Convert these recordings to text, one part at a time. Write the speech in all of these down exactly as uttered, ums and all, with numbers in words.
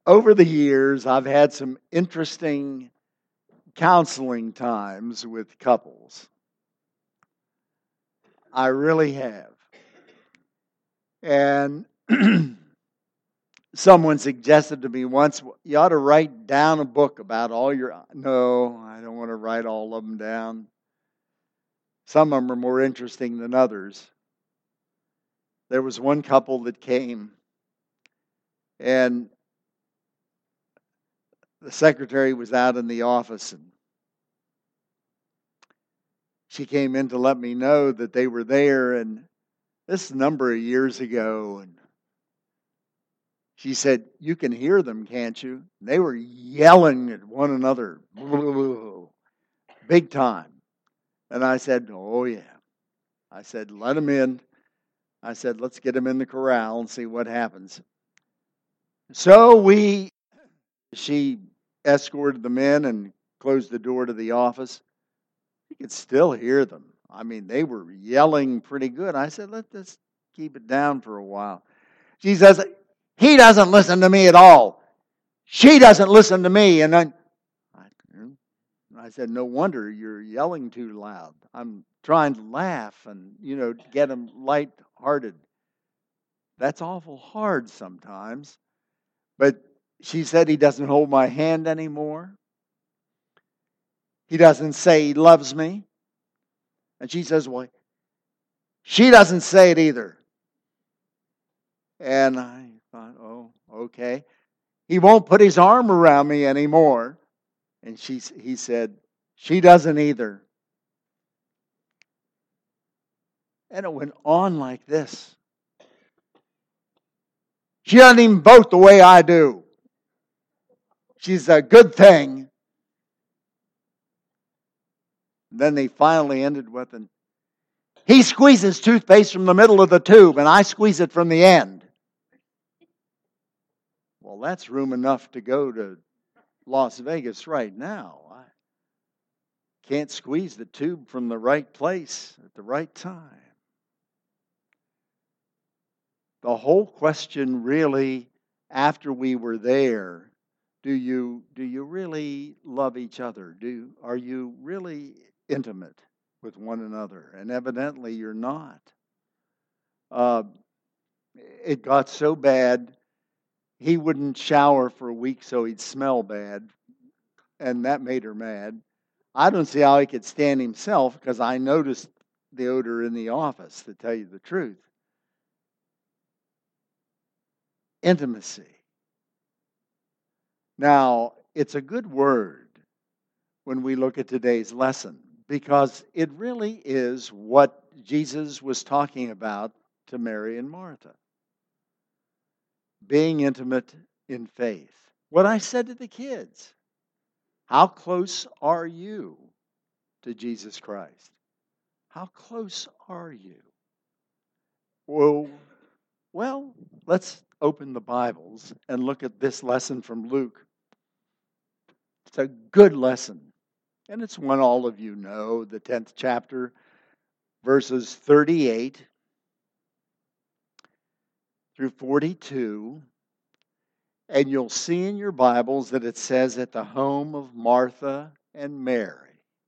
over the years, I've had some interesting counseling times with couples. I really have. And someone suggested to me once, you ought to write down a book about all your... No, I don't want to write all of them down. Some of them are more interesting than others. There was one couple that came, and the secretary was out in the office, and she came in to let me know that they were there, and this is a number of years ago, and she said, "You can hear them, can't you?" They were yelling at one another, big time. And I said, "Oh, yeah." I said, "Let them in." I said, "Let's get them in the corral and see what happens." So we, she escorted them in and closed the door to the office. You could still hear them. I mean, they were yelling pretty good. I said, "Let's just keep it down for a while." She says, "He doesn't listen to me at all. She doesn't listen to me." And then I said, "No wonder you're yelling too loud. I'm trying to laugh and, you know, get them lighthearted. That's awful hard sometimes." But she said, "He doesn't hold my hand anymore. He doesn't say he loves me." And she says, "Well, she doesn't say it either." And I thought, oh, okay. "He won't put his arm around me anymore." And she, he said, "She doesn't either." And it went on like this. "She doesn't even vote the way I do. She's a good thing." And then they finally ended with an, "He squeezes toothpaste from the middle of the tube and I squeeze it from the end." Well, that's room enough to go to Las Vegas right now. I can't squeeze the tube from the right place at the right time. The whole question really, after we were there, do you do you really love each other? Do are you really intimate with one another? And evidently you're not. Uh, it got so bad, he wouldn't shower for a week so he'd smell bad, and that made her mad. I don't see how he could stand himself because I noticed the odor in the office, to tell you the truth. Intimacy. Now, it's a good word when we look at today's lesson because it really is what Jesus was talking about to Mary and Martha. Being intimate in faith. What I said to the kids, how close are you to Jesus Christ? How close are you? Well, well, let's open the Bibles and look at this lesson from Luke. It's a good lesson, and it's one all of you know, the tenth chapter, verses thirty-eight through forty-two. And you'll see in your Bibles that it says, "At the home of Martha and Mary."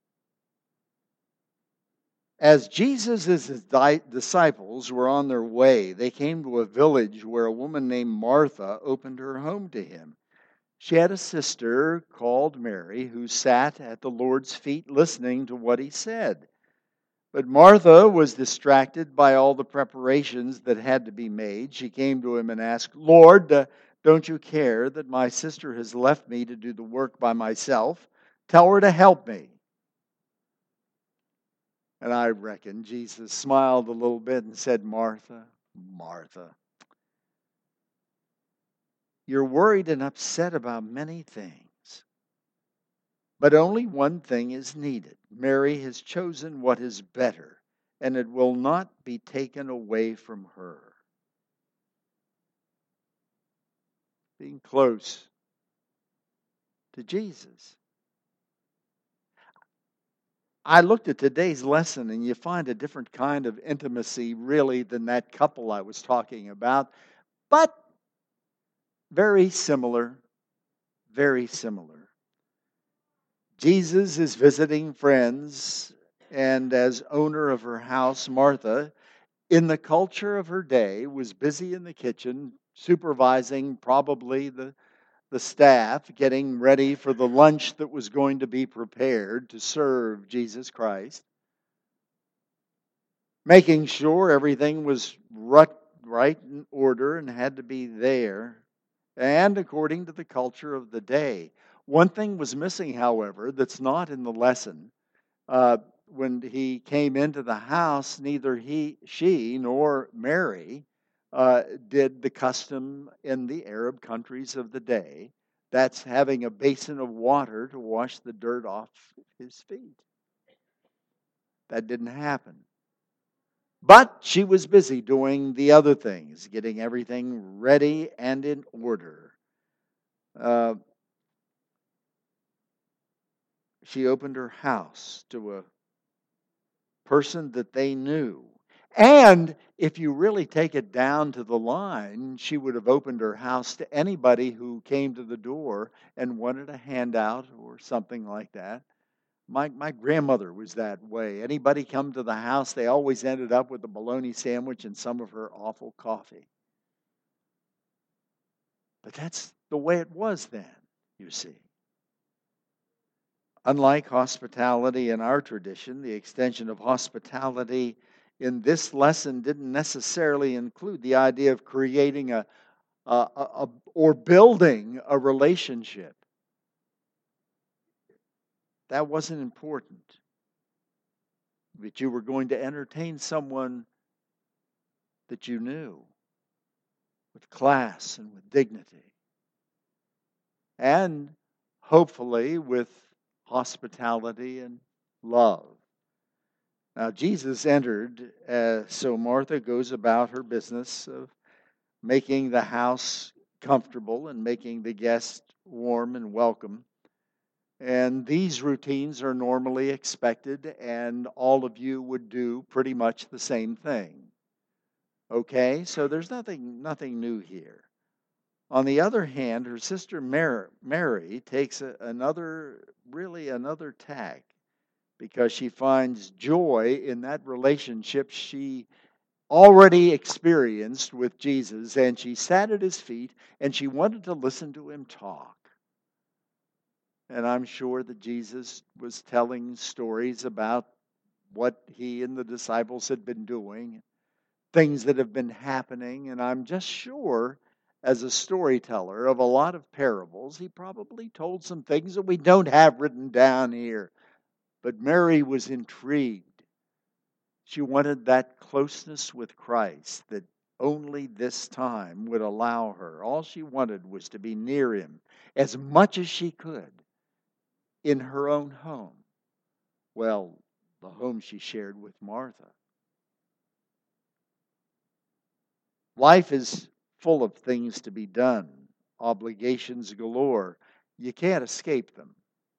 As Jesus and his disciples were on their way, they came to a village where a woman named Martha opened her home to him. She had a sister called Mary who sat at the Lord's feet listening to what he said. But Martha was distracted by all the preparations that had to be made. She came to him and asked, "Lord, uh, don't you care that my sister has left me to do the work by myself? Tell her to help me." And I reckon Jesus smiled a little bit and said, "Martha, Martha, you're worried and upset about many things, but only one thing is needed. Mary has chosen what is better, and it will not be taken away from her." Being close to Jesus. I looked at today's lesson, and you find a different kind of intimacy, really, than that couple I was talking about, but very similar very similar. Jesus is visiting friends, and as owner of her house, Martha, in the culture of her day, was busy in the kitchen, supervising probably the, the staff, getting ready for the lunch that was going to be prepared to serve Jesus Christ, making sure everything was right, right in order and had to be there, and according to the culture of the day. One thing was missing, however, that's not in the lesson. Uh, when he came into the house, neither he, she nor Mary uh, did the custom in the Arab countries of the day. That's having a basin of water to wash the dirt off his feet. That didn't happen. But she was busy doing the other things, getting everything ready and in order. Uh, she opened her house to a person that they knew. And if you really take it down to the line, she would have opened her house to anybody who came to the door and wanted a handout or something like that. My my grandmother was that way. Anybody come to the house, they always ended up with a bologna sandwich and some of her awful coffee. But that's the way it was then, you see. Unlike hospitality in our tradition, the extension of hospitality in this lesson didn't necessarily include the idea of creating a, a, a, a or building a relationship. That wasn't important. But you were going to entertain someone that you knew with class and with dignity. And hopefully with hospitality and love. Now, Jesus entered, uh, so Martha goes about her business of making the house comfortable and making the guest warm and welcome. And these routines are normally expected, and all of you would do pretty much the same thing. Okay, so there's nothing, nothing new here. On the other hand, her sister Mary, Mary takes a, another, really another tack, because she finds joy in that relationship she already experienced with Jesus, and she sat at his feet and she wanted to listen to him talk. And I'm sure that Jesus was telling stories about what he and the disciples had been doing, things that have been happening, and I'm just sure as a storyteller of a lot of parables, he probably told some things that we don't have written down here. But Mary was intrigued. She wanted that closeness with Christ that only this time would allow her. All she wanted was to be near him as much as she could in her own home. Well, the home she shared with Martha. Life is full of things to be done, obligations galore. You can't escape them.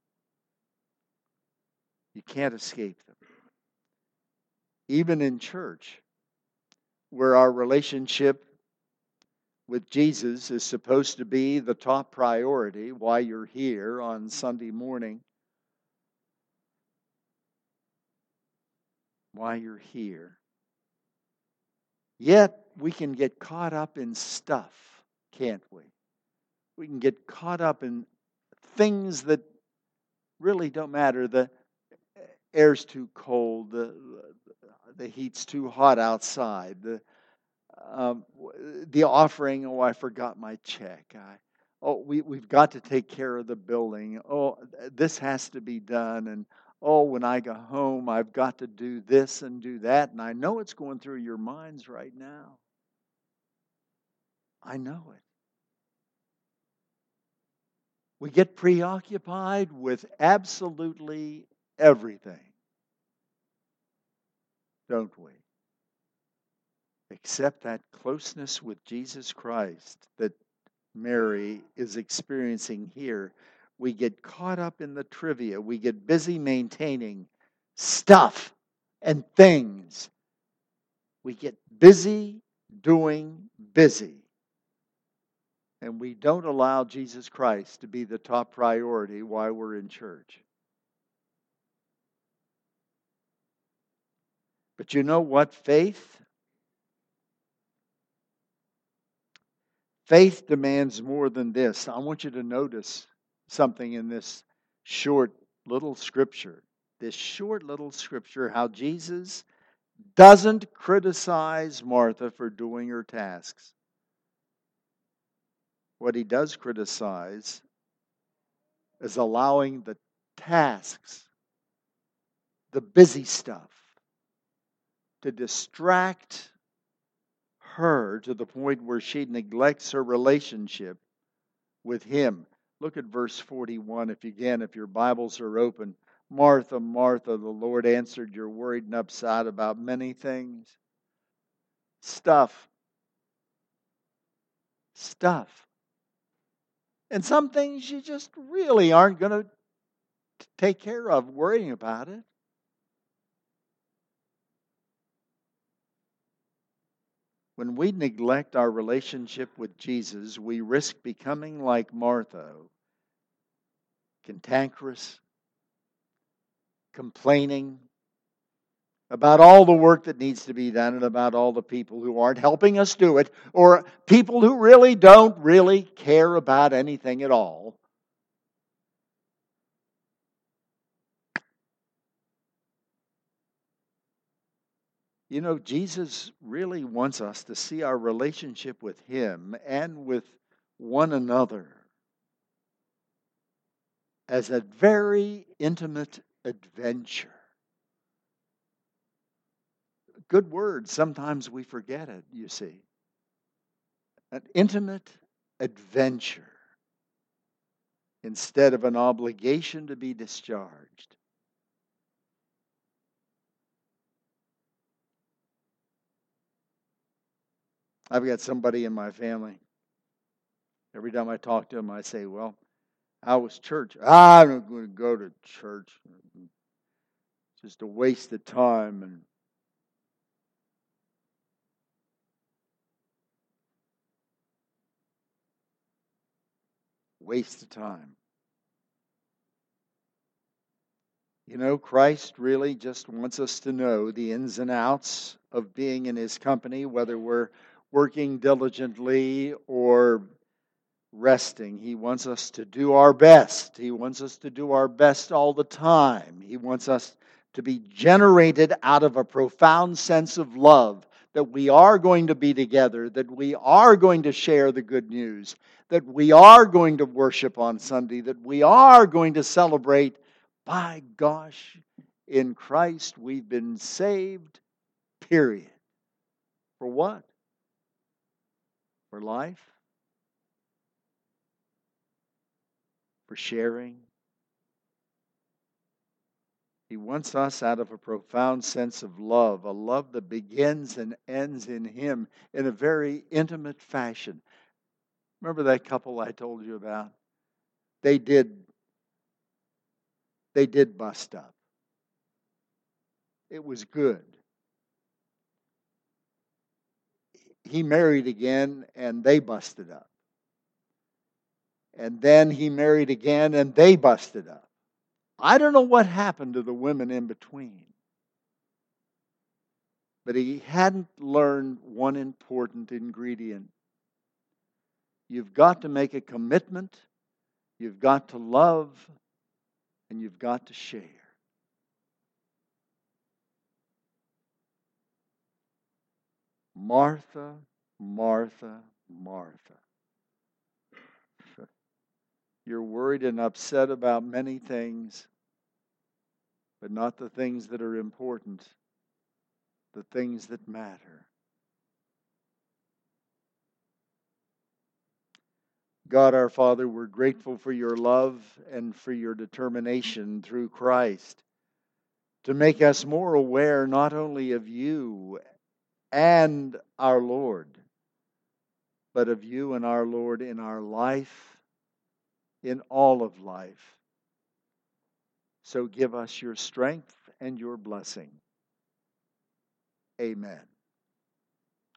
You can't escape them. Even in church, where our relationship with Jesus is supposed to be the top priority while you're here on Sunday morning, while you're here. Yet, we can get caught up in stuff, can't we? We can get caught up in things that really don't matter. The air's too cold, the, the heat's too hot outside, the Um, the offering, oh, I forgot my check. I, oh, we, we've got to take care of the building. Oh, this has to be done. And, oh, when I go home, I've got to do this and do that. And I know it's going through your minds right now. I know it. We get preoccupied with absolutely everything, don't we? Except that closeness with Jesus Christ that Mary is experiencing here. We get caught up in the trivia. We get busy maintaining stuff and things. We get busy doing busy. And we don't allow Jesus Christ to be the top priority while we're in church. But you know what? Faith? Faith demands more than this. I want you to notice something in this short little scripture. This short little scripture, how Jesus doesn't criticize Martha for doing her tasks. What he does criticize is allowing the tasks, the busy stuff, to distract her to the point where she neglects her relationship with him. Look at verse forty-one, if you can, if your Bibles are open. Martha, Martha, the Lord answered, you're worried and upset about many things. Stuff. Stuff. And some things you just really aren't going to take care of worrying about it. When we neglect our relationship with Jesus, we risk becoming like Martha, cantankerous, complaining about all the work that needs to be done and about all the people who aren't helping us do it, or people who really don't really care about anything at all. You know, Jesus really wants us to see our relationship with Him and with one another as a very intimate adventure. Good word, sometimes we forget it, you see. An intimate adventure instead of an obligation to be discharged. I've got somebody in my family. Every time I talk to them, I say, well, how was church? Ah, I'm not going to go to church. It's just a waste of time. And waste of time. You know, Christ really just wants us to know the ins and outs of being in His company, whether we're working diligently or resting. He wants us to do our best. He wants us to do our best all the time. He wants us to be generated out of a profound sense of love, that we are going to be together, that we are going to share the good news, that we are going to worship on Sunday, that we are going to celebrate. By gosh, in Christ we've been saved, period. For what? For life? For sharing? He wants us out of a profound sense of love, a love that begins and ends in Him in a very intimate fashion. Remember that couple I told you about? They did, they did bust up. It was good. He married again and they busted up. And then he married again and they busted up. I don't know what happened to the women in between. But he hadn't learned one important ingredient. You've got to make a commitment, you've got to love, and you've got to share. Martha, Martha, Martha. You're worried and upset about many things, but not the things that are important, the things that matter. God our Father, we're grateful for your love and for your determination through Christ to make us more aware not only of you and our Lord, but of you and our Lord in our life, in all of life. So give us your strength and your blessing. Amen.